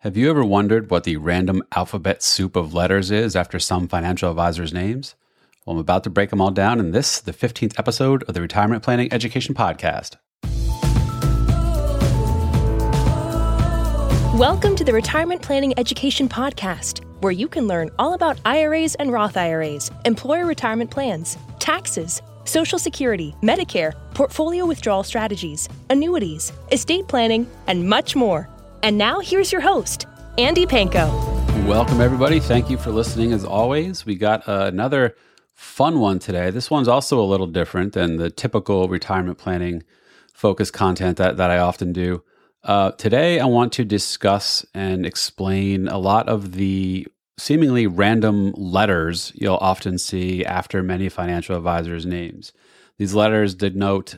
Have you ever wondered what the random alphabet soup of letters is after some financial advisors' names? Well, I'm about to break them all down in this, the 15th episode of the Retirement Planning Education Podcast. Welcome to the Retirement Planning Education Podcast, where you can learn all about IRAs and Roth IRAs, employer retirement plans, taxes, Social Security, Medicare, portfolio withdrawal strategies, annuities, estate planning, and much more. And now here's your host, Andy Panko. Welcome, everybody. Thank you for listening. As always, we got another fun one today. This one's also a little different than the typical retirement planning focused content that I often do. Today, I want to discuss and explain a lot of the seemingly random letters you'll often see after many financial advisors' names. These letters denote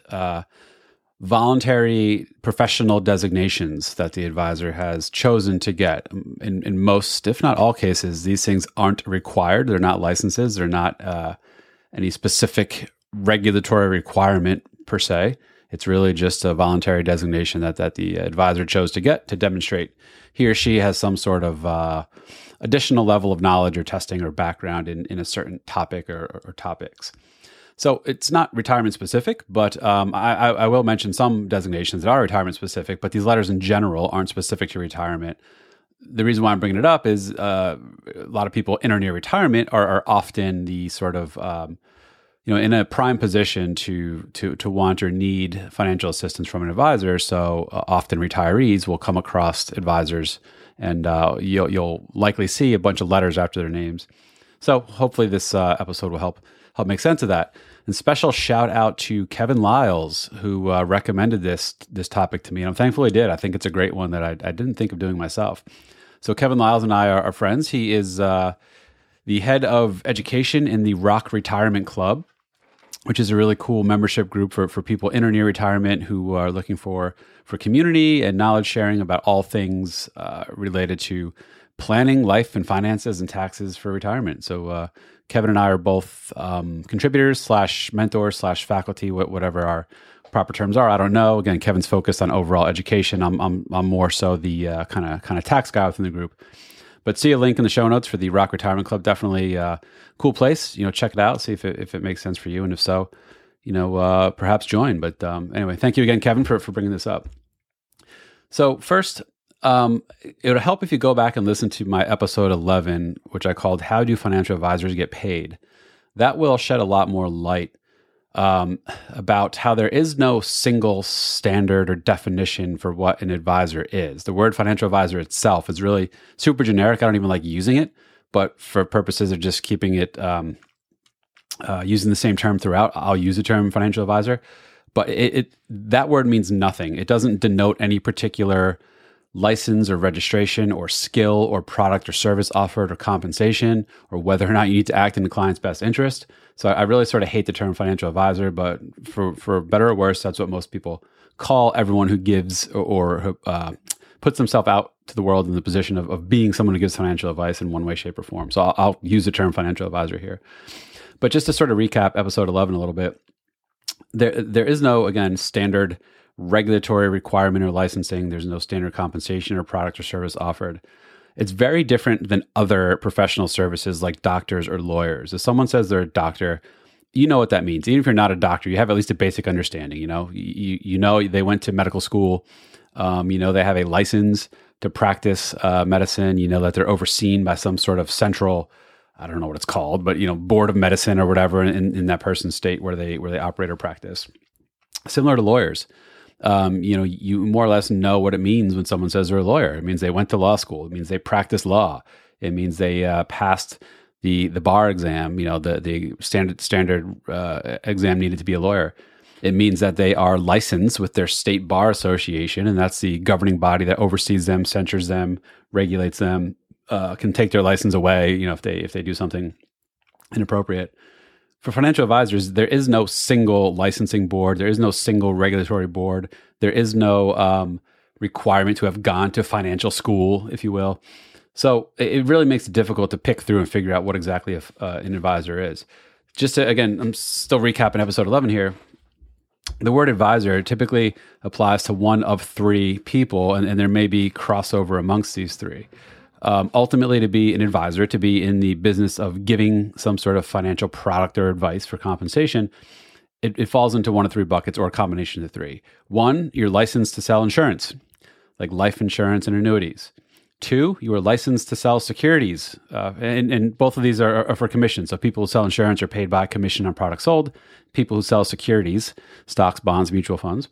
voluntary professional designations that the advisor has chosen to get. In most, if not all cases, these things aren't required. They're not licenses. They're not any specific regulatory requirement per se. It's really just a voluntary designation that the advisor chose to get to demonstrate he or she has some sort of additional level of knowledge or testing or background in a certain topic or topics. So it's not retirement specific, but I will mention some designations that are retirement specific, but these letters in general aren't specific to retirement. The reason why I'm bringing it up is a lot of people in or near retirement are often the sort of in a prime position to want or need financial assistance from an advisor. So often retirees will come across advisors, and you'll likely see a bunch of letters after their names. So hopefully this episode will help make sense of that. And special shout out to Kevin Lyles, who recommended this topic to me, and I'm thankful he did. I think it's a great one that I didn't think of doing myself. So Kevin Lyles and I are friends. He is the head of education in the Rock Retirement Club, which is a really cool membership group for people in or near retirement who are looking for community and knowledge sharing about all things related to planning life and finances and taxes for retirement. So Kevin and I are both contributors / mentors / faculty, whatever our proper terms are. I don't know. Again, Kevin's focused on overall education. I'm more so the kind of tax guy within the group. But see a link in the show notes for the Rock Retirement Club. Definitely a cool place. Check it out. See if it makes sense for you, and if so, perhaps join. But anyway, thank you again, Kevin, for bringing this up. So first, it would help if you go back and listen to my episode 11, which I called "How Do Financial Advisors Get Paid?" That will shed a lot more light about how there is no single standard or definition for what an advisor is. The word financial advisor itself is really super generic. I don't even like using it, but for purposes of just keeping it using the same term throughout, I'll use the term financial advisor. But that word means nothing. It doesn't denote any particular license or registration or skill or product or service offered or compensation or whether or not you need to act in the client's best interest. So I really sort of hate the term financial advisor, but for better or worse, that's what most people call everyone who gives or puts themselves out to the world in the position of being someone who gives financial advice in one way, shape, or form. So I'll use the term financial advisor here. But just to sort of recap episode 11 a little bit, there is no, again, standard regulatory requirement or licensing. There's no standard compensation or product or service offered. It's very different than other professional services like doctors or lawyers. If someone says they're a doctor, you know what that means. Even if you're not a doctor, you have at least a basic understanding. You know they went to medical school. They have a license to practice medicine. You know that they're overseen by some sort of central, I don't know what it's called, but board of medicine or whatever in that person's state where they operate or practice. Similar to lawyers. You more or less know what it means when someone says they're a lawyer. It means they went to law school. It means they practice law. It means they passed the bar exam, the standard exam needed to be a lawyer. It means that they are licensed with their state bar association, and that's the governing body that oversees them, censures them, regulates them, can take their license away, if they do something inappropriate. For financial advisors, there is no single licensing board. There is no single regulatory board. There is no requirement to have gone to financial school, if you will. So it really makes it difficult to pick through and figure out what exactly an advisor is. Just to, again, I'm still recapping episode 11 here. the word advisor typically applies to one of three people, and there may be crossover amongst these three. Ultimately, to be an advisor, to be in the business of giving some sort of financial product or advice for compensation, it falls into one of three buckets or a combination of the three. One, you're licensed to sell insurance, like life insurance and annuities. Two, you are licensed to sell securities, and both of these are for commission. So people who sell insurance are paid by commission on products sold. People who sell securities, stocks, bonds, mutual funds,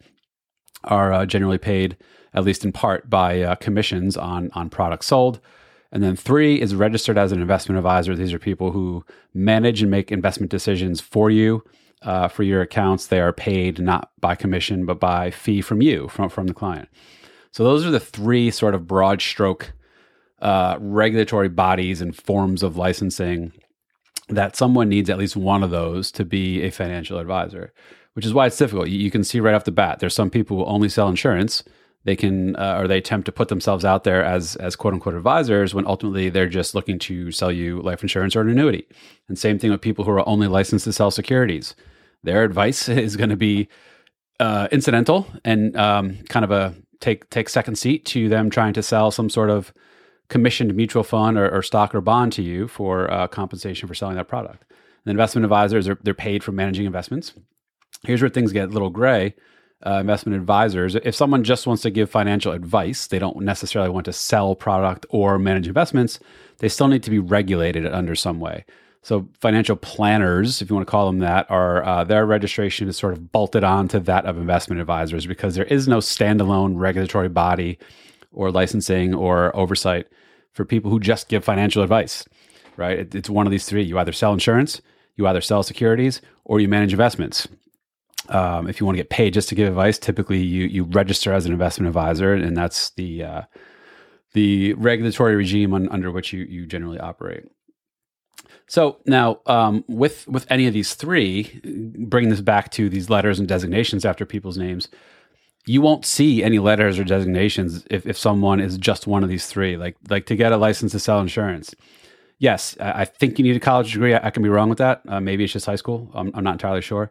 are generally paid, at least in part, by commissions on products sold. And then three is registered as an investment advisor. These are people who manage and make investment decisions for you, for your accounts. They are paid not by commission, but by fee from you, from the client. So those are the three sort of broad stroke regulatory bodies and forms of licensing that someone needs at least one of those to be a financial advisor, which is why it's difficult. You can see right off the bat, there's some people who only sell insurance. They can, or they attempt to put themselves out there as quote unquote advisors when ultimately they're just looking to sell you life insurance or an annuity. And same thing with people who are only licensed to sell securities. Their advice is going to be incidental and kind of a take second seat to them trying to sell some sort of commissioned mutual fund or stock or bond to you for compensation for selling that product. And investment advisors, they're paid for managing investments. Here's where things get a little gray. Investment advisors, if someone just wants to give financial advice, they don't necessarily want to sell product or manage investments, they still need to be regulated under some way. So financial planners, if you want to call them that, are their registration is sort of bolted on to that of investment advisors because there is no standalone regulatory body or licensing or oversight for people who just give financial advice, right? It's one of these three. You either sell insurance, you either sell securities, or you manage investments. If you want to get paid just to give advice, typically you register as an investment advisor, and that's the regulatory regime under which you generally operate. So now, with any of these three, bringing this back to these letters and designations after people's names, you won't see any letters or designations if someone is just one of these three. Like to get a license to sell insurance. Yes, I think you need a college degree. I can be wrong with that. Maybe it's just high school. I'm not entirely sure.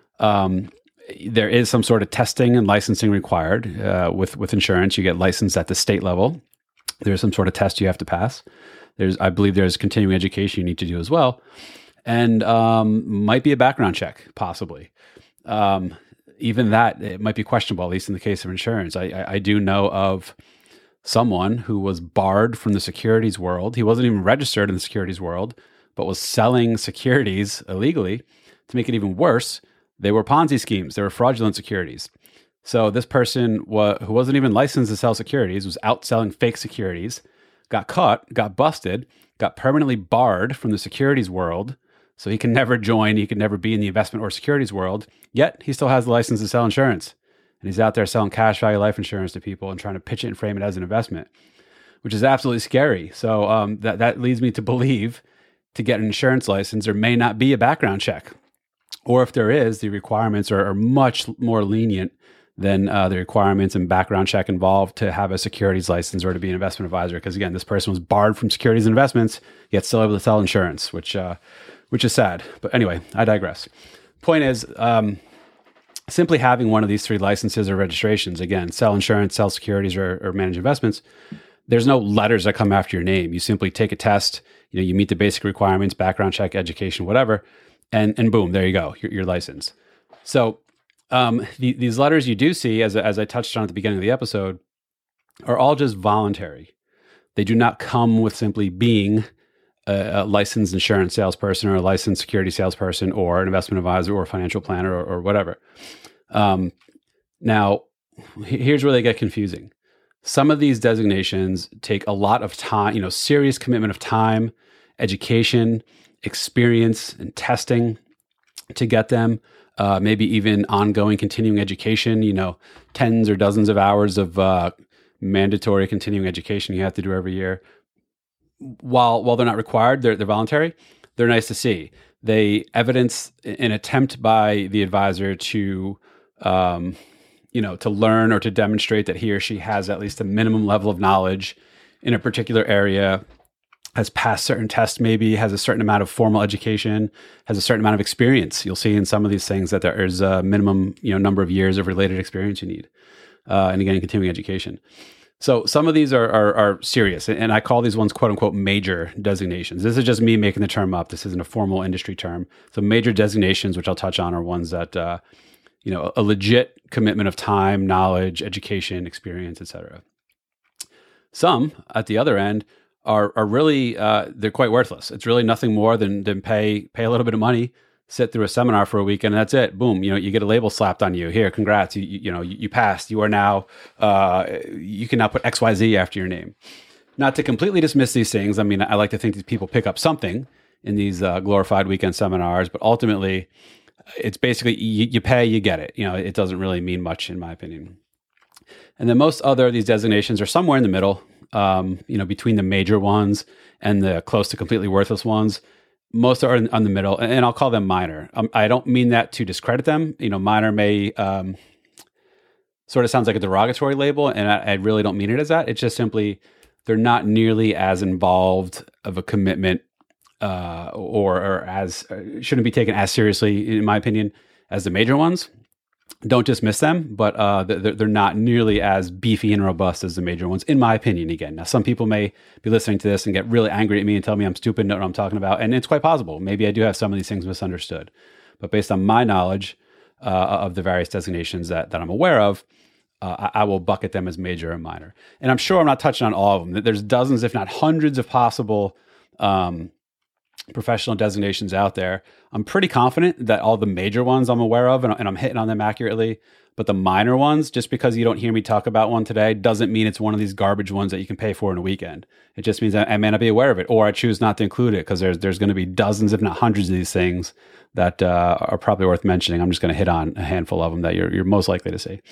There is some sort of testing and licensing required with insurance. You get licensed at the state level. There's some sort of test you have to pass. I believe there's continuing education you need to do as well, and might be a background check possibly. Even that, it might be questionable, at least in the case of insurance. I do know of someone who was barred from the securities world. He wasn't even registered in the securities world, but was selling securities illegally. To make it even worse, they were Ponzi schemes. They were fraudulent securities. So this person who wasn't even licensed to sell securities was out selling fake securities, got caught, got busted, got permanently barred from the securities world. So he can never join, he can never be in the investment or securities world, yet he still has the license to sell insurance. And he's out there selling cash value life insurance to people and trying to pitch it and frame it as an investment, which is absolutely scary. So that leads me to believe to get an insurance license, there may not be a background check. Or if there is, the requirements are much more lenient than the requirements and background check involved to have a securities license or to be an investment advisor. Because again, this person was barred from securities and investments, yet still able to sell insurance, which is sad. But anyway, I digress. Point is, simply having one of these three licenses or registrations, again, sell insurance, sell securities, or manage investments, there's no letters that come after your name. You simply take a test, you meet the basic requirements, background check, education, whatever, and boom, there you go, you're licensed. So these letters you do see, as I touched on at the beginning of the episode, are all just voluntary. They do not come with simply being a licensed insurance salesperson or a licensed security salesperson or an investment advisor or a financial planner or whatever. Now, here's where they get confusing. Some of these designations take a lot of time, serious commitment of time, education, experience, and testing to get them. Maybe even ongoing continuing education, tens or dozens of hours of mandatory continuing education you have to do every year. While they're not required, they're voluntary. They're nice to see. They evidence an attempt by the advisor to learn or to demonstrate that he or she has at least a minimum level of knowledge in a particular area, has passed certain tests, maybe has a certain amount of formal education, has a certain amount of experience. You'll see in some of these things that there is a minimum, number of years of related experience you need. And again, continuing education. So some of these are serious, and I call these ones "quote unquote" major designations. This is just me making the term up. This isn't a formal industry term. So major designations, which I'll touch on, are ones that a legit commitment of time, knowledge, education, experience, etc. Some at the other end are really they're quite worthless. It's really nothing more than pay a little bit of money, sit through a seminar for a week, and that's it. Boom, you get a label slapped on you. Here, congrats, you passed. You are now you can now put XYZ after your name. Not to completely dismiss these things. I mean, I like to think that people pick up something in these glorified weekend seminars, but ultimately, it's basically you pay, you get it. It doesn't really mean much, in my opinion. And then most other of these designations are somewhere in the middle, between the major ones and the close to completely worthless ones. Most are in the middle, and I'll call them minor. I don't mean that to discredit them. Minor may sort of sounds like a derogatory label, and I really don't mean it as that. It's just simply they're not nearly as involved of a commitment or as shouldn't be taken as seriously, in my opinion, as the major ones. Don't dismiss them, but they're not nearly as beefy and robust as the major ones, in my opinion. Again, now some people may be listening to this and get really angry at me and tell me I'm stupid, know what I'm talking about, and it's quite possible. Maybe I do have some of these things misunderstood, but based on my knowledge of the various designations that I'm aware of, I will bucket them as major and minor. And I'm sure I'm not touching on all of them. There's dozens, if not hundreds, of possible professional designations out there. I'm pretty confident that all the major ones I'm aware of, and I'm hitting on them accurately. But the minor ones, just because you don't hear me talk about one today, doesn't mean it's one of these garbage ones that you can pay for in a weekend. It just means I may not be aware of it, or I choose not to include it because there's going to be dozens, if not hundreds, of these things that are probably worth mentioning. I'm just going to hit on a handful of them that you're most likely to see.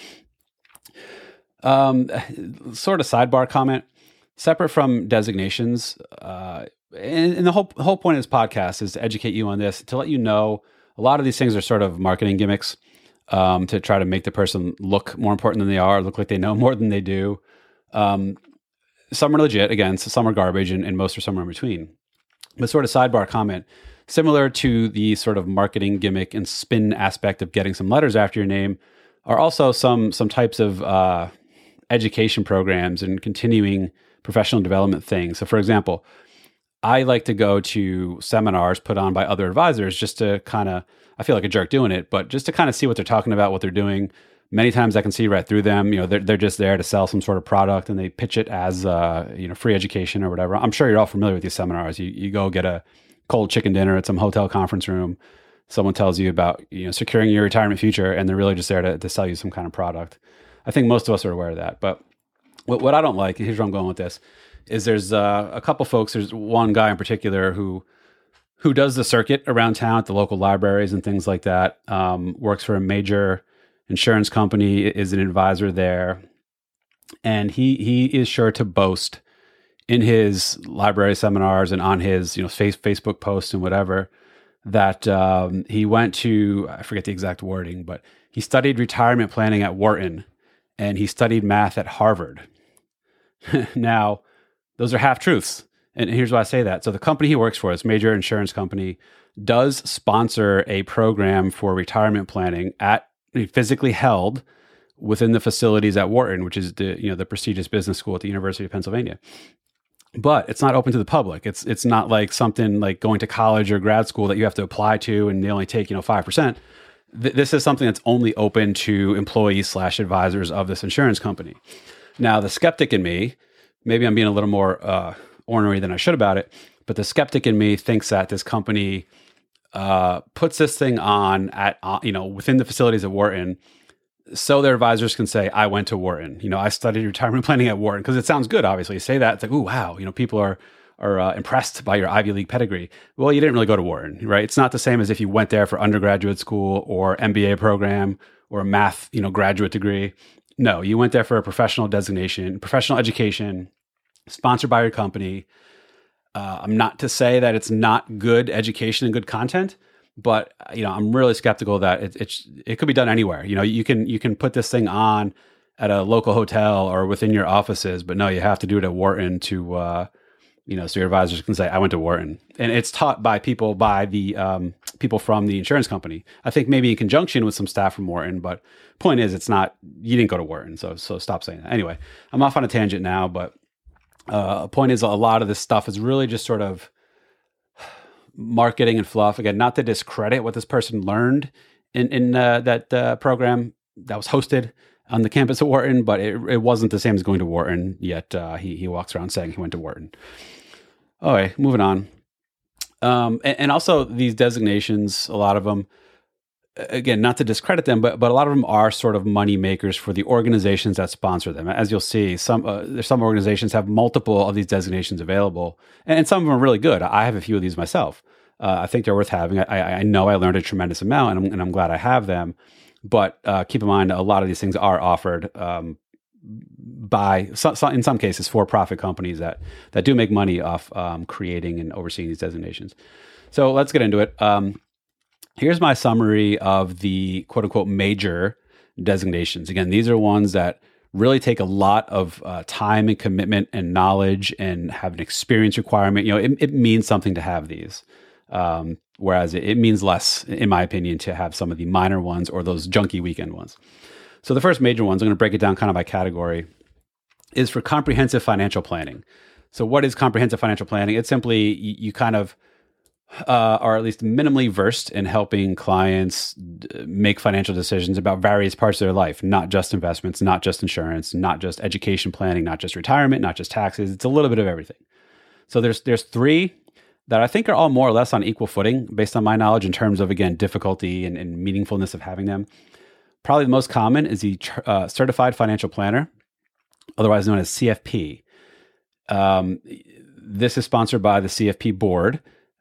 Sort of sidebar comment, separate from designations. And the whole point of this podcast is to educate you on this, to let you know a lot of these things are sort of marketing gimmicks to try to make the person look more important than they are, look like they know more than they do. Some are legit, again, so some are garbage, and most are somewhere in between. But sort of sidebar comment, similar to the sort of marketing gimmick and spin aspect of getting some letters after your name, are also some types of education programs and continuing professional development things. So for example, I like to go to seminars put on by other advisors just to kind of, I feel like a jerk doing it, but just to kind of see what they're talking about, what they're doing. Many times I can see right through them. They're just there to sell some sort of product, and they pitch it as free education or whatever. I'm sure you're all familiar with these seminars. You go get a cold chicken dinner at some hotel conference room. Someone tells you about securing your retirement future, and they're really just there to sell you some kind of product. I think most of us are aware of that. But what I don't like, and here's where I'm going with this, is there's a couple folks. There's one guy in particular who does the circuit around town at the local libraries and things like that. Works for a major insurance company, is an advisor there, and he is sure to boast in his library seminars and on his Facebook posts and whatever that he went to, I forget the exact wording, but he studied retirement planning at Wharton and he studied math at Harvard. Now, those are half truths. And here's why I say that. So the company he works for, this major insurance company, does sponsor a program for retirement planning physically held within the facilities at Wharton, which is the prestigious business school at the University of Pennsylvania. But it's not open to the public. It's not like something like going to college or grad school that you have to apply to and they only take 5%. This is something that's only open to employees/advisors of this insurance company. Now, the skeptic in me, maybe I'm being a little more ornery than I should about it, but the skeptic in me thinks that this company puts this thing on at within the facilities at Wharton, so their advisors can say, "I went to Wharton. I studied retirement planning at Wharton," because it sounds good. Obviously, you say that, it's like, "Ooh, wow!" People are impressed by your Ivy League pedigree. Well, you didn't really go to Wharton, right? It's not the same as if you went there for undergraduate school or MBA program or a math, graduate degree. No, you went there for a professional designation, professional education, sponsored by your company. I'm not to say that it's not good education and good content, but I'm really skeptical that it could be done anywhere. You can put this thing on at a local hotel or within your offices, but no, you have to do it at Wharton to So your advisors can say, I went to Wharton. And it's taught by people people from the insurance company. I think maybe in conjunction with some staff from Wharton, but point is, it's not, you didn't go to Wharton. So stop saying that. Anyway, I'm off on a tangent now, but point is a lot of this stuff is really just sort of marketing and fluff. Again, not to discredit what this person learned in that program that was hosted on the campus at Wharton, but it wasn't the same as going to Wharton, yet he walks around saying he went to Wharton. All right, moving on. And also these designations, a lot of them, again, not to discredit them, but a lot of them are sort of money makers for the organizations that sponsor them. As you'll see, some organizations have multiple of these designations available, and some of them are really good. I have a few of these myself. I think they're worth having. I know I learned a tremendous amount, and I'm glad I have them. But keep in mind, a lot of these things are offered by, in some cases, for-profit companies that do make money off creating and overseeing these designations. So let's get into it. Here's my summary of the quote-unquote major designations. Again, these are ones that really take a lot of time and commitment and knowledge and have an experience requirement. It means something to have these. Whereas it means less, in my opinion, to have some of the minor ones or those junky weekend ones. So the first major ones, I'm going to break it down kind of by category, is for comprehensive financial planning. So what is comprehensive financial planning? It's simply you kind of are at least minimally versed in helping clients make financial decisions about various parts of their life, not just investments, not just insurance, not just education planning, not just retirement, not just taxes. It's a little bit of everything. So there's three that I think are all more or less on equal footing based on my knowledge in terms of, again, difficulty and meaningfulness of having them. Probably the most common is the Certified Financial Planner, otherwise known as CFP. This is sponsored by the CFP board.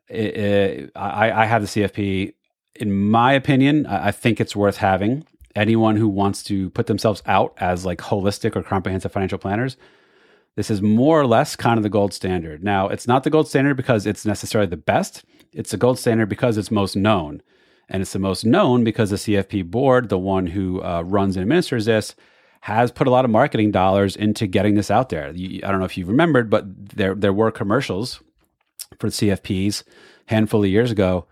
I have the CFP. In my opinion, I think it's worth having. Anyone who wants to put themselves out as like holistic or comprehensive financial planners, this is more or less kind of the gold standard. Now, it's not the gold standard because it's necessarily the best. It's the gold standard because it's most known. And it's the most known because the CFP board, the one who runs and administers this, has put a lot of marketing dollars into getting this out there. I don't know if you've remembered, but there were commercials for CFPs a handful of years ago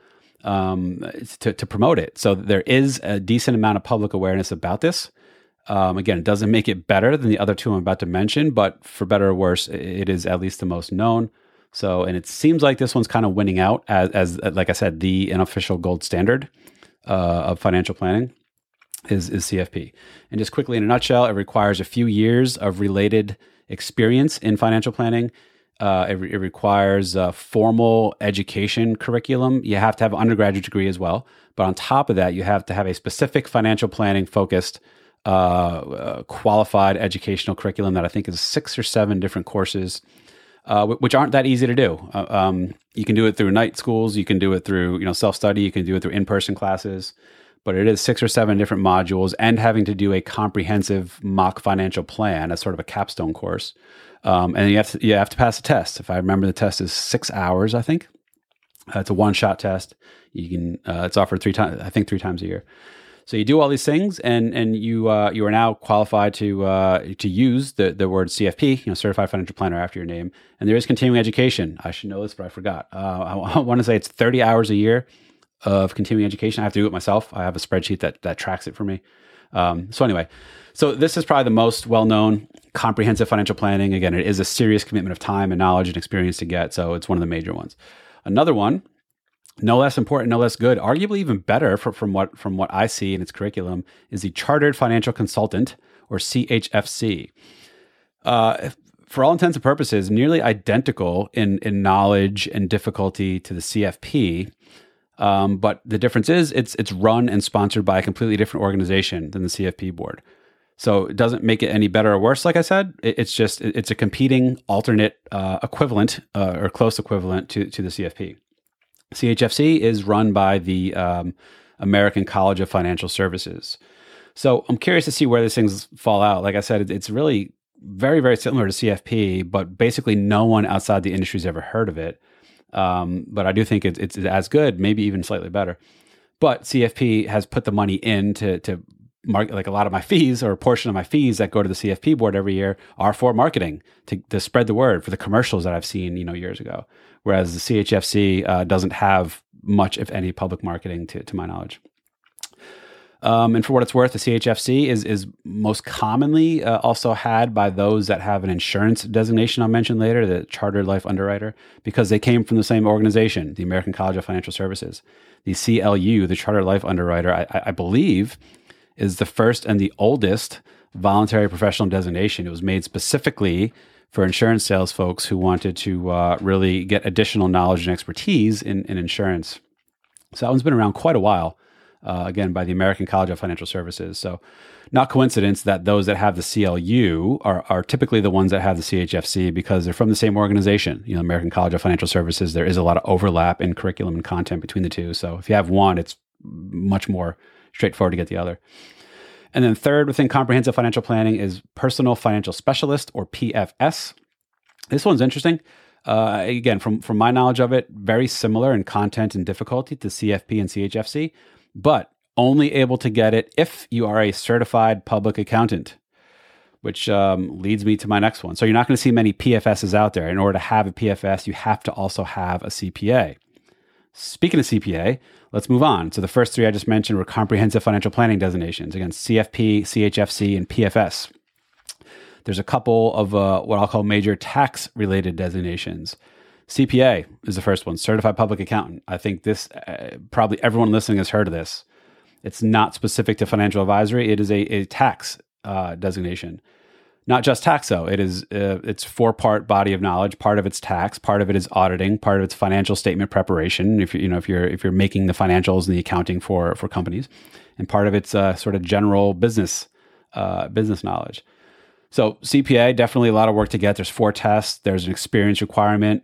to promote it. So there is a decent amount of public awareness about this. Again, it doesn't make it better than the other two I'm about to mention, but for better or worse, it is at least the most known. So, and it seems like this one's kind of winning out as like I said, the unofficial gold standard of financial planning is CFP. And just quickly in a nutshell, it requires a few years of related experience in financial planning. It requires a formal education curriculum. You have to have an undergraduate degree as well. But on top of that, you have to have a specific financial planning focused qualified educational curriculum that I think is 6 or 7 different courses, which aren't that easy to do. You can do it through night schools. You can do it through self-study. You can do it through in-person classes. But it is 6 or 7 different modules and having to do a comprehensive mock financial plan as sort of a capstone course. And you have to pass a test. If I remember, the test is 6 hours, I think. It's a one-shot test. You can it's offered 3 times a year. So you do all these things, and you are now qualified to use the word CFP, Certified Financial Planner, after your name. And there is continuing education. I should know this, but I forgot. I want to say it's 30 hours a year of continuing education. I have to do it myself. I have a spreadsheet that tracks it for me. So anyway, so this is probably the most well-known comprehensive financial planning. Again, it is a serious commitment of time and knowledge and experience to get. So it's one of the major ones. Another one, no less important, no less good, arguably even better from what I see in its curriculum, is the Chartered Financial Consultant, or CHFC. For all intents and purposes, nearly identical in knowledge and difficulty to the CFP. But the difference is it's run and sponsored by a completely different organization than the CFP board. So it doesn't make it any better or worse. Like I said, it's a competing alternate equivalent or close equivalent to the CFP. CHFC is run by the American College of Financial Services. So I'm curious to see where these things fall out. Like I said, it's really very, very similar to CFP, but basically no one outside the industry has ever heard of it. But I do think it's as good, maybe even slightly better. But CFP has put the money in to like a lot of my fees or a portion of my fees that go to the CFP board every year are for marketing to spread the word for the commercials that I've seen, years ago. Whereas the CHFC doesn't have much, if any, public marketing to my knowledge. And for what it's worth, the CHFC is most commonly also had by those that have an insurance designation I'll mention later, the Chartered Life Underwriter, because they came from the same organization, the American College of Financial Services. The CLU, the Chartered Life Underwriter, I believe, is the first and the oldest voluntary professional designation. It was made specifically for insurance sales folks who wanted to really get additional knowledge and expertise in insurance. So that one's been around quite a while, again, by the American College of Financial Services. So not coincidence that those that have the CLU are typically the ones that have the CHFC because they're from the same organization. American College of Financial Services, there is a lot of overlap in curriculum and content between the two. So if you have one, it's much more straightforward to get the other. And then third within comprehensive financial planning is personal financial specialist, or PFS. This one's interesting. Again, from my knowledge of it, very similar in content and difficulty to CFP and CHFC, but only able to get it if you are a certified public accountant, which leads me to my next one. So you're not going to see many PFSs out there. In order to have a PFS, you have to also have a CPA. Speaking of CPA, let's move on. So the first three I just mentioned were comprehensive financial planning designations. Again, CFP, CHFC, and PFS. There's a couple of what I'll call major tax-related designations. CPA is the first one, Certified Public Accountant. I think this, probably everyone listening has heard of this. It's not specific to financial advisory. It is a tax designation. Not just tax, though. It's 4-part body of knowledge. Part of it's tax, part of it is auditing, part of it's financial statement preparation. If you're making the financials and the accounting for companies, and part of it's sort of general business knowledge. So CPA, definitely a lot of work to get. There's 4 tests. There's an experience requirement.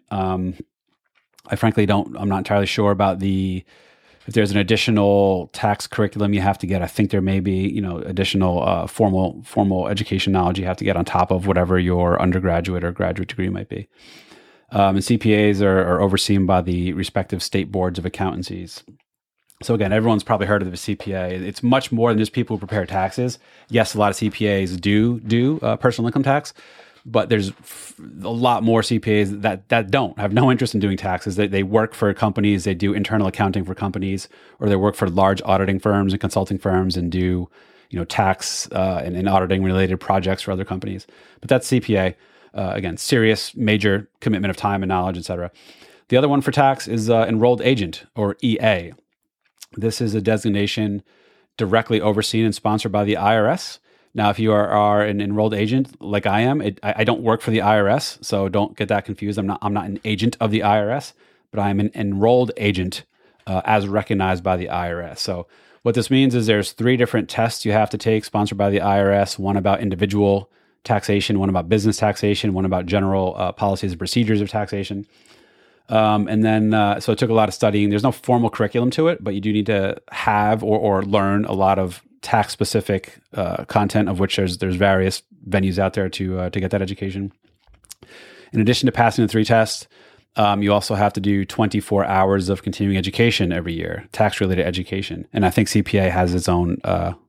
I frankly I'm not entirely sure about if there's an additional tax curriculum you have to get. I think there may be, additional formal education knowledge you have to get on top of whatever your undergraduate or graduate degree might be. And CPAs are overseen by the respective state boards of accountancies. So again, everyone's probably heard of the CPA. It's much more than just people who prepare taxes. Yes, a lot of CPAs do personal income tax, but there's a lot more CPAs that don't have no interest in doing taxes. They work for companies, they do internal accounting for companies, or they work for large auditing firms and consulting firms and do tax and auditing related projects for other companies. But that's CPA. Again, serious, major commitment of time and knowledge, et cetera. The other one for tax is enrolled agent, or EA. This is a designation directly overseen and sponsored by the IRS. Now, if you are an enrolled agent like I am, I don't work for the IRS, so don't get that confused. I'm not an agent of the IRS, but I'm an enrolled agent as recognized by the IRS. So what this means is there's 3 different tests you have to take sponsored by the IRS, one about individual taxation, one about business taxation, one about general policies and procedures of taxation. And then, so it took a lot of studying. There's no formal curriculum to it, but you do need to have or learn a lot of tax-specific content, of which there's various venues out there to get that education. In addition to passing the 3 tests, you also have to do 24 hours of continuing education every year, tax-related education. And I think CPA has its own.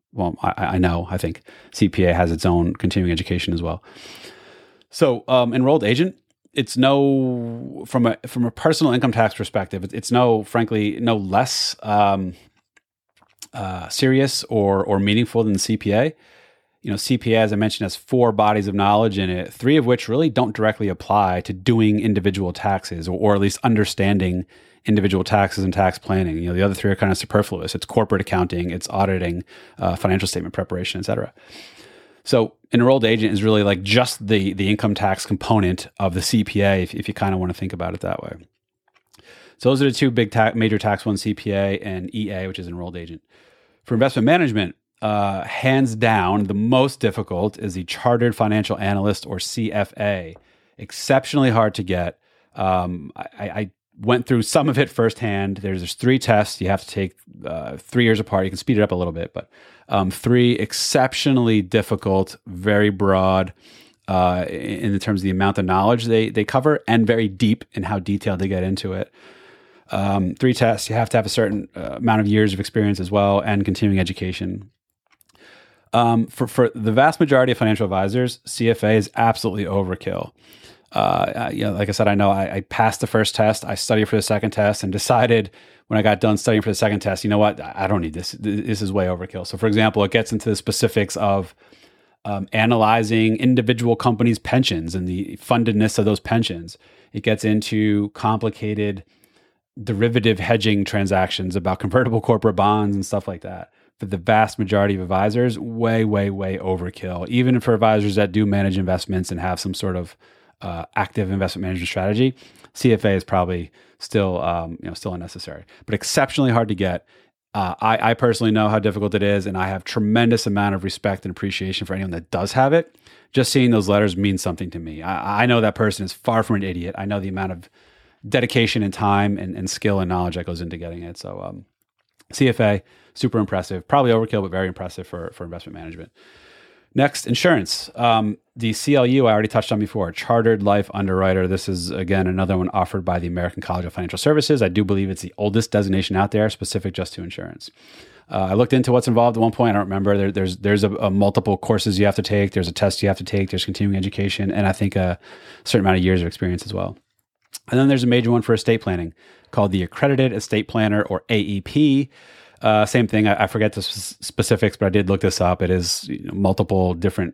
I think CPA has its own continuing education as well. So, enrolled agent. It's from a personal income tax perspective, it's frankly no less serious or meaningful than the CPA. CPA, as I mentioned, has 4 bodies of knowledge in it, 3 of which really don't directly apply to doing individual taxes or at least understanding individual taxes and tax planning. The other 3 are kind of superfluous. It's corporate accounting, it's auditing, financial statement preparation, et cetera. So enrolled agent is really like just the income tax component of the CPA, if you kind of want to think about it that way. So those are the 2 big major tax ones, CPA and EA, which is enrolled agent. For investment management, hands down, the most difficult is the Chartered Financial Analyst, or CFA. Exceptionally hard to get. I went through some of it firsthand. There's 3 tests you have to take 3 years apart. You can speed it up a little bit, but 3 exceptionally difficult, very broad in terms of the amount of knowledge they cover, and very deep in how detailed they get into it. 3 tests, you have to have a certain amount of years of experience as well, and continuing education. For the vast majority of financial advisors, CFA is absolutely overkill. Like I said, I know I passed the first test. I studied for the second test and decided when I got done studying for the second test, you know what? I don't need this. This is way overkill. So for example, it gets into the specifics of analyzing individual companies' pensions and the fundedness of those pensions. It gets into complicated derivative hedging transactions about convertible corporate bonds and stuff like that. For the vast majority of advisors, way, way, way overkill. Even for advisors that do manage investments and have some sort of active investment management strategy, CFA is probably still unnecessary, but exceptionally hard to get. I personally know how difficult it is, and I have tremendous amount of respect and appreciation for anyone that does have it. Just seeing those letters means something to me. I know that person is far from an idiot. I know the amount of dedication and time and skill and knowledge that goes into getting it. So CFA, super impressive. Probably overkill, but very impressive for investment management. Next, insurance. The CLU I already touched on before, Chartered Life Underwriter. This is, again, another one offered by the American College of Financial Services. I do believe it's the oldest designation out there, specific just to insurance. I looked into what's involved at one point. I don't remember. There's a multiple courses you have to take. There's a test you have to take. There's continuing education, and I think a certain amount of years of experience as well. And then there's a major one for estate planning called the Accredited Estate Planner, or AEP. Same thing. I forget the specifics, but I did look this up. It is multiple different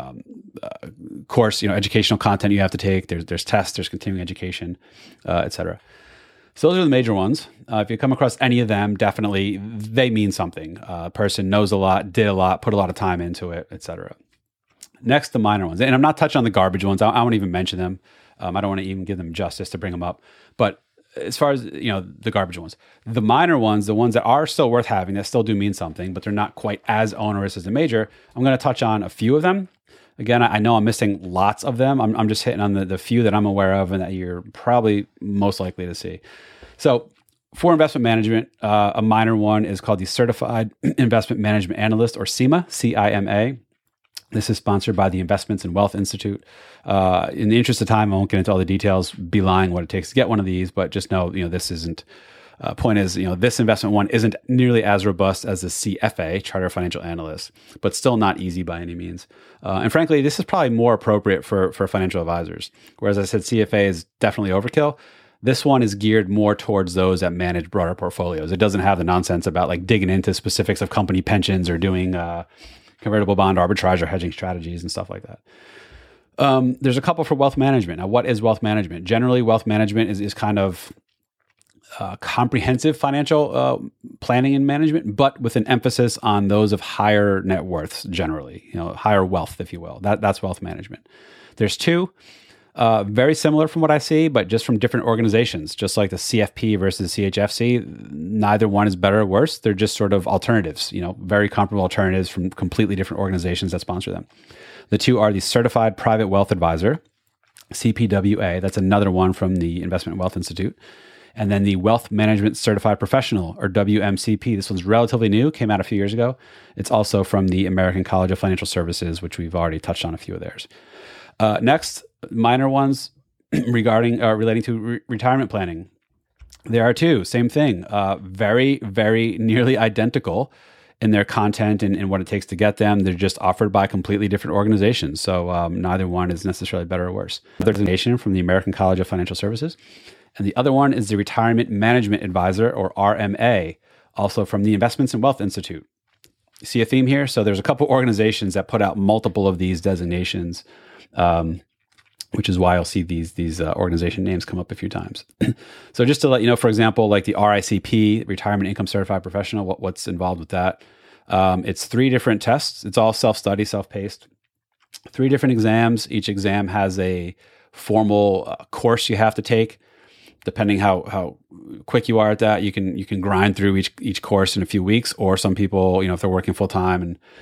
course, educational content you have to take. There's tests, there's continuing education, etc. So those are the major ones. If you come across any of them, definitely they mean something. A person knows a lot, did a lot, put a lot of time into it, etc. Next, the minor ones, and I'm not touching on the garbage ones. I won't even mention them. I don't want to even give them justice to bring them up, but as far as, the garbage ones, the minor ones, the ones that are still worth having, that still do mean something, but they're not quite as onerous as the major, I'm going to touch on a few of them. Again, I know I'm missing lots of them. I'm just hitting on the few that I'm aware of and that you're probably most likely to see. So for investment management, a minor one is called the Certified Investment Management Analyst, or CIMA, CIMA. This is sponsored by the Investments and Wealth Institute. In the interest of time, I won't get into all the details, belying what it takes to get one of these, but just know, this isn't, point is, this investment one isn't nearly as robust as the CFA, Chartered Financial Analyst, but still not easy by any means. And frankly, this is probably more appropriate for financial advisors. Whereas I said CFA is definitely overkill. This one is geared more towards those that manage broader portfolios. It doesn't have the nonsense about like digging into specifics of company pensions or doing convertible bond arbitrage or hedging strategies and stuff like that. There's a couple for wealth management. Now, what is wealth management? Generally, wealth management is kind of comprehensive financial planning and management, but with an emphasis on those of higher net worths generally, higher wealth, if you will. That's wealth management. There's two, very similar from what I see, but just from different organizations, just like the CFP versus CHFC. Neither one is better or worse. They're just sort of alternatives, very comparable alternatives from completely different organizations that sponsor them. The two are the Certified Private Wealth Advisor, CPWA. That's another one from the Investment and Wealth Institute. And then the Wealth Management Certified Professional, or WMCP. This one's relatively new, came out a few years ago. It's also from the American College of Financial Services, which we've already touched on a few of theirs. Next, minor ones relating to retirement planning. There are two, same thing, very, very nearly identical in their content and what it takes to get them. They're just offered by completely different organizations. So neither one is necessarily better or worse. Another designation from the American College of Financial Services. And the other one is the Retirement Management Advisor, or RMA, also from the Investments and Wealth Institute. See a theme here? So there's a couple organizations that put out multiple of these designations, which is why you'll see these organization names come up a few times. So just to let you know, for example, like the RICP, Retirement Income Certified Professional, what's involved with that? It's 3 different tests. It's all self-study, self-paced. 3 different exams. Each exam has a formal course you have to take. Depending how quick you are at that, you can grind through each course in a few weeks. Or some people, if they're working full time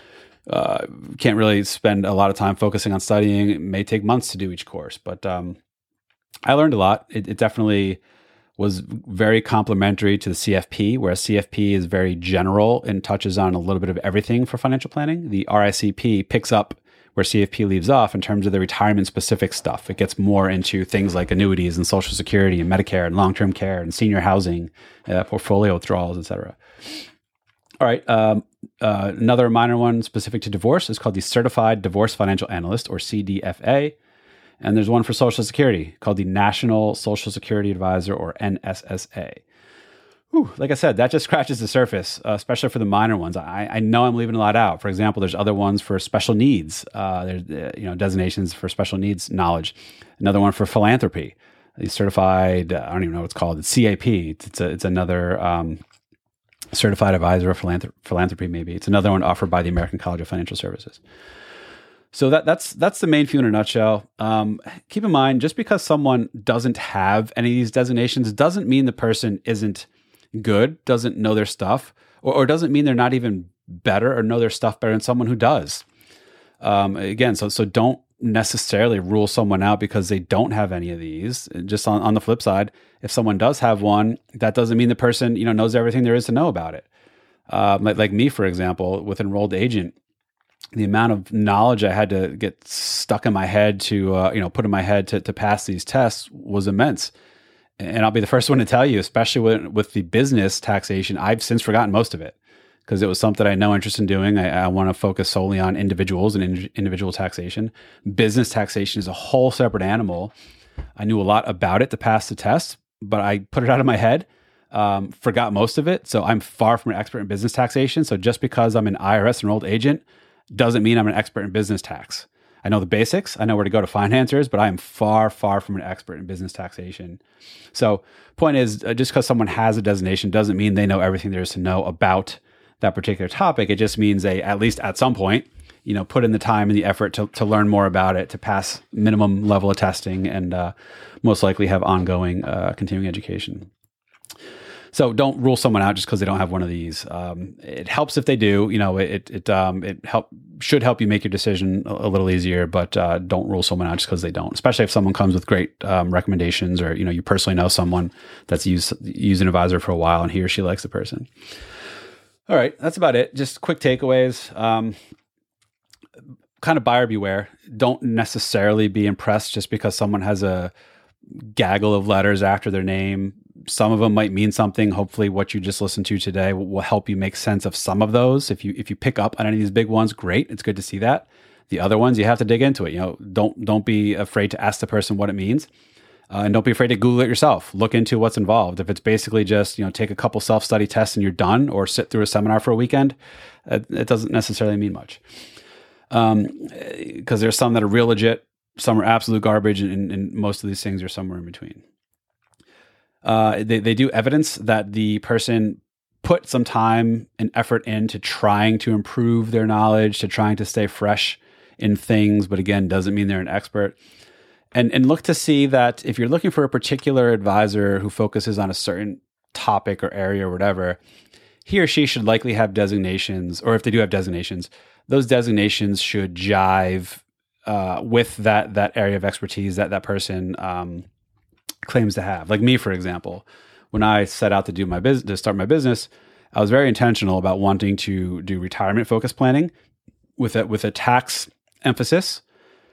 and can't really spend a lot of time focusing on studying, it may take months to do each course. But I learned a lot. It definitely was very complementary to the CFP, whereas CFP is very general and touches on a little bit of everything for financial planning. The RICP picks up where CFP leaves off in terms of the retirement specific stuff. It gets more into things like annuities and Social Security and Medicare and long-term care and senior housing, portfolio withdrawals, etc. All right. Another minor one specific to divorce is called the Certified Divorce Financial Analyst, or CDFA. And there's one for Social Security called the National Social Security Advisor, or NSSA. Whew, like I said, that just scratches the surface, especially for the minor ones. I know I'm leaving a lot out. For example, there's other ones for special needs. There's designations for special needs knowledge. Another one for philanthropy. The certified, I don't even know what it's called. It's CAP. It's another certified advisor of philanthropy. Maybe it's another one offered by the American College of Financial Services. So that's the main few in a nutshell. Keep in mind, just because someone doesn't have any of these designations doesn't mean the person isn't good, doesn't know their stuff, or doesn't mean they're not even better or know their stuff better than someone who does. Again, so don't necessarily rule someone out because they don't have any of these. Just on the flip side, if someone does have one, that doesn't mean the person knows everything there is to know about it. Like me, for example, with Enrolled Agent, the amount of knowledge I had to get stuck in my head to put in my head to pass these tests was immense. And I'll be the first one to tell you, especially with the business taxation, I've since forgotten most of it because it was something I had no interest in doing. I want to focus solely on individuals and individual taxation. Business taxation is a whole separate animal. I knew a lot about it to pass the test, but I put it out of my head, forgot most of it. So I'm far from an expert in business taxation. So just because I'm an IRS Enrolled Agent doesn't mean I'm an expert in business tax. I know the basics. I know where to go to find answers, but I am far, far from an expert in business taxation. So point is, just because someone has a designation doesn't mean they know everything there is to know about that particular topic. It just means they, at least at some point, put in the time and the effort to learn more about it, to pass minimum level of testing, and most likely have ongoing continuing education. So don't rule someone out just because they don't have one of these. It helps if they do. It should help you make your decision a little easier, but don't rule someone out just because they don't. Especially if someone comes with great recommendations, or you personally know someone that's used an advisor for a while and he or she likes the person. All right, that's about it. Just quick takeaways. Kind of buyer beware. Don't necessarily be impressed just because someone has a gaggle of letters after their name. Some of them might mean something. Hopefully what you just listened to today will help you make sense of some of those. If you pick up on any of these big ones, great. It's good to see that. The other ones, you have to dig into it. Don't be afraid to ask the person what it means. And don't be afraid to Google it yourself. Look into what's involved. If it's basically just, take a couple self-study tests and you're done, or sit through a seminar for a weekend, it doesn't necessarily mean much. Because there's some that are real legit, some are absolute garbage, and most of these things are somewhere in between. They do evidence that the person put some time and effort into trying to improve their knowledge, to trying to stay fresh in things, but again, doesn't mean they're an expert. And look to see that if you're looking for a particular advisor who focuses on a certain topic or area or whatever, he or she should likely have designations, or if they do have designations, those designations should jive with that area of expertise that person claims to have. Like me, for example, when I set out to start my business, I was very intentional about wanting to do retirement focused planning with a tax emphasis.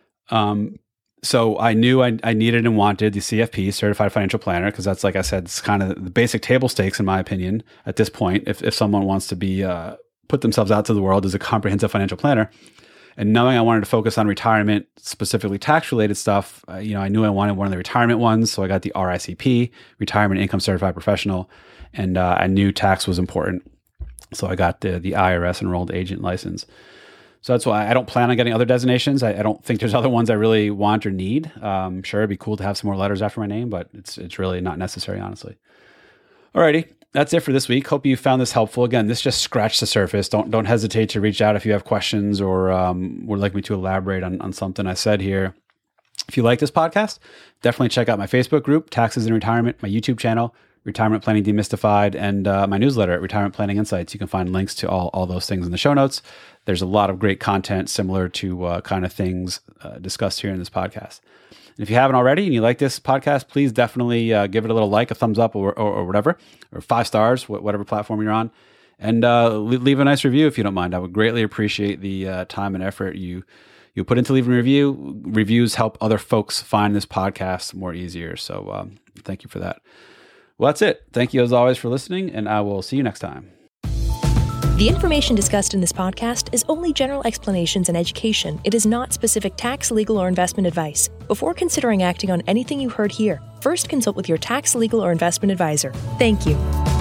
So I knew I needed and wanted the CFP, Certified Financial Planner, because that's, like I said, it's kind of the basic table stakes, in my opinion, at this point, if someone wants to be put themselves out to the world as a comprehensive financial planner. And knowing I wanted to focus on retirement, specifically tax-related stuff, I knew I wanted one of the retirement ones, so I got the RICP, Retirement Income Certified Professional, and I knew tax was important, so I got the IRS Enrolled Agent license. So that's why I don't plan on getting other designations. I don't think there's other ones I really want or need. Sure, it'd be cool to have some more letters after my name, but it's really not necessary, honestly. Alrighty, that's it for this week. Hope you found this helpful. Again, this just scratched the surface. Don't hesitate to reach out if you have questions or would like me to elaborate on something I said here. If you like this podcast, definitely check out my Facebook group, Taxes and Retirement, my YouTube channel, Retirement Planning Demystified, and my newsletter at Retirement Planning Insights. You can find links to all those things in the show notes. There's a lot of great content similar to kind of things discussed here in this podcast. And if you haven't already and you like this podcast, please definitely give it a little like, a thumbs up, or whatever, or 5 stars, whatever platform you're on. And leave a nice review if you don't mind. I would greatly appreciate the time and effort you put into leaving a review. Reviews help other folks find this podcast more easier. So thank you for that. Well, that's it. Thank you as always for listening, and I will see you next time. The information discussed in this podcast is only general explanations and education. It is not specific tax, legal, or investment advice. Before considering acting on anything you heard here, first consult with your tax, legal, or investment advisor. Thank you.